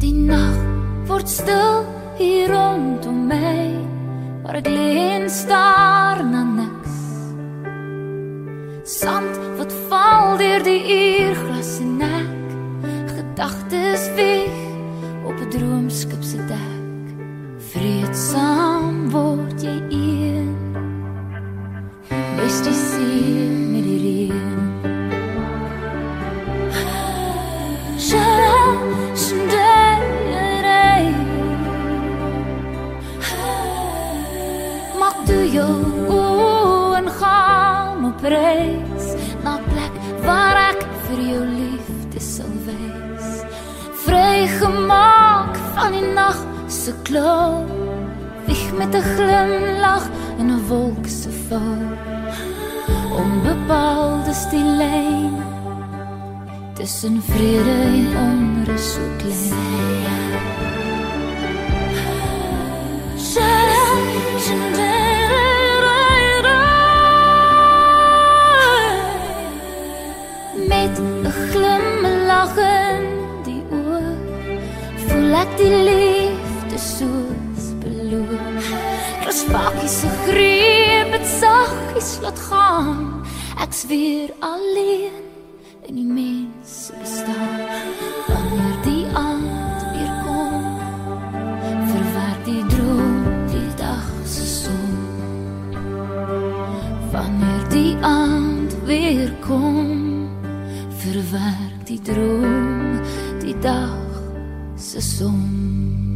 Die nag word stil hier rondom my, waar ek lê en staar na niks. Sand wat val deur die uurglas en ek, gedagtes weeg op 'n droomskip se dek. Vreedsaam word jy een, mis die see met die reën. Maak toe jou oë en gaan op reis na 'n plek waar ek vir jou liefde sal wees. Vrygemaak van die nag se klou, wieg met 'n glimlag in 'n wolk se val. Onbepaald is die lyn tussen vrede en onrus so klein. Met 'n glimlag in die oë, voel ek die liefde soos beloof. Rusvakies se greep het saggies laat gaan, ek's weer alleen in die mens bestaan. Wanneer die aand weer kom, verwerk die droom die dag se son. Wanneer die aand weer kom, verwerk die droom die dag se son.